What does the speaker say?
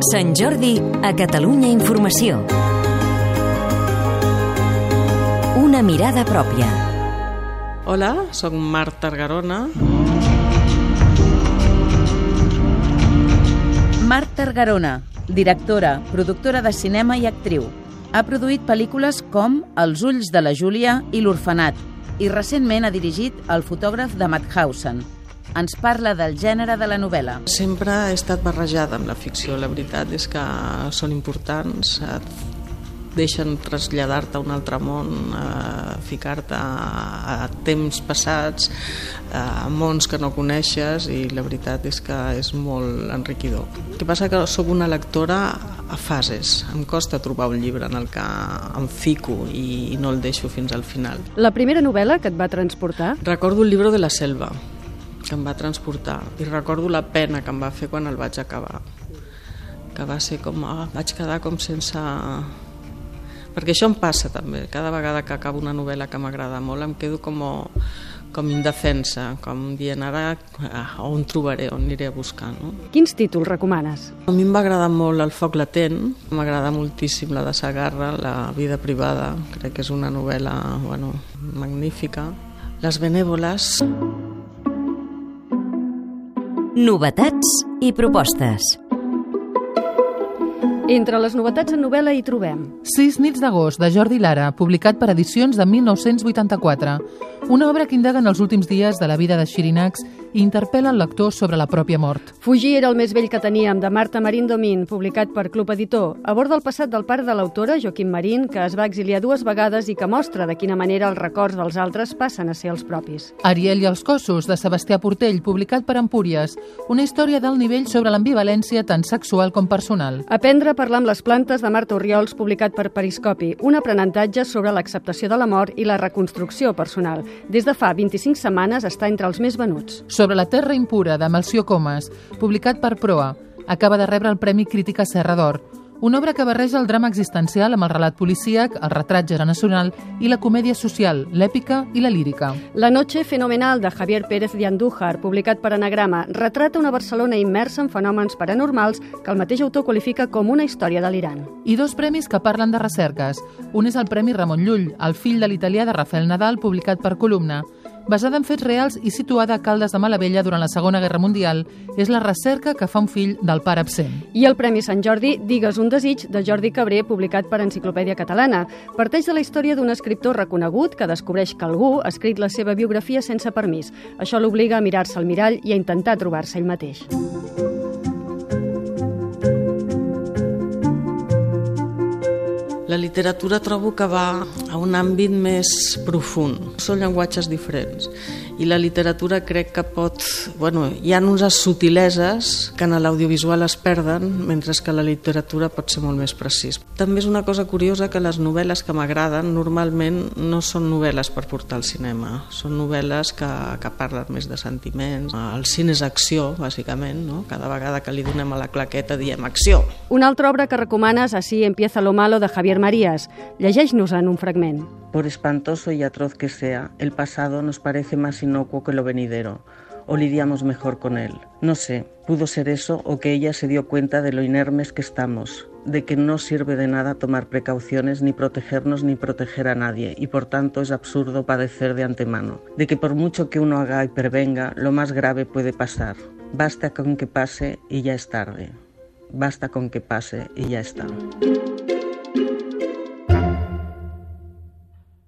Sant Jordi a Catalunya Informació. Una mirada pròpia. Hola, soc Marta Argarona. Marta Argarona, directora, productora de cinema i actriu. Ha produït pel·lícules com Els ulls de la Júlia i L'orfenat i recentment ha dirigit El fotògraf de Mauthausen. Ens parla del gènere de la novel·la. Sempre he estat barrejada amb la ficció. La veritat és que són importants, et deixen traslladar-te a un altre món, ficar-te a temps passats, a mons que no coneixes, i la veritat és que és molt enriquidor. El que passa que sóc una lectora a fases. Em costa trobar un llibre en el que em fico i no el deixo fins al final. La primera novel·la que et va transportar? Recordo el Libro de la selva, que em va transportar, i recordo la pena que em va fer quan el vaig acabar, que va ser com, vaig quedar com sense... Perquè això em passa també, cada vegada que acabo una novel·la que m'agrada molt em quedo com indefensa, com dient ara on trobaré, on aniré a buscar, no? Quins títols recomanes? A mi em va agradar molt El foc latent, m'agrada moltíssim la de Segarra, La vida privada, crec que és una novel·la magnífica. Les benèvoles. Novetats i propostes. Entre les novetats en novel·la hi trobem 6 nits d'agost, de Jordi Lara, publicat per Edicions de 1984. Una obra que indaga en els últims dies de la vida de Xirinacs i interpel·la el lector sobre la pròpia mort. Fugir era el més vell que teníem, de Marta Marín Domín, publicat per Club Editor. Aborda el passat del pare de l'autora, Joaquim Marín, que es va exiliar 2 vegades i que mostra de quina manera els records dels altres passen a ser els propis. Ariel i els cossos, de Sebastià Portell, publicat per Empúries. Una història d'alt nivell sobre l'ambivalència tant sexual com personal. Aprendre a parlar amb les plantes, de Marta Orriols, publicat per Periscopi. Un aprenentatge sobre l'acceptació de la mort i la reconstrucció personal. Des de fa 25 setmanes està entre els més venuts. Sobre la terra impura, de Melcior Comas, publicat per Proa. Acaba de rebre el Premi Crítica Serra d'Or. Una obra que barreja el drama existencial amb el relat policíac, el retrat generacional i la comèdia social, l'èpica i la lírica. La noche fenomenal, de Javier Pérez de Andújar, publicat per Anagrama, retrata una Barcelona immersa en fenòmens paranormals que el mateix autor qualifica com una història delirant. I 2 premis que parlen de recerques. Un és el Premi Ramon Llull, el fill de l'italià de Rafael Nadal, publicat per Columna. Basada en fets reals i situada a Caldes de Malavella durant la Segona Guerra Mundial, és la recerca que fa un fill del pare absent. I el Premi Sant Jordi, Digues un desig, de Jordi Cabré, publicat per Enciclopèdia Catalana. Parteix de la història d'un escriptor reconegut que descobreix que algú ha escrit la seva biografia sense permís. Això l'obliga a mirar-se al mirall i a intentar trobar-se ell mateix. La literatura trobo que va a un àmbit més profund. Són llenguatges diferents. I la literatura crec que hi ha unes subtileses que en l'audiovisual es perden, mentre que la literatura pot ser molt més precís. També és una cosa curiosa que les novel·les que m'agraden normalment no són novel·les per portar al cinema. Són novel·les que parlen més de sentiments. El cine és acció, bàsicament, no? Cada vegada que li donem a la claqueta diem acció. Una altra obra que recomanes, Así empieza lo malo, de Javier Marías. Llegeix-nos-en un fragment. Por espantoso y atroz que sea, el pasado nos parece más inocuo que lo venidero, o lidiamos mejor con él. No sé, pudo ser eso o que ella se dio cuenta de lo inermes que estamos, de que no sirve de nada tomar precauciones, ni protegernos ni proteger a nadie, y por tanto es absurdo padecer de antemano, de que por mucho que uno haga y prevenga, lo más grave puede pasar. Basta con que pase y ya es tarde. Basta con que pase y ya está.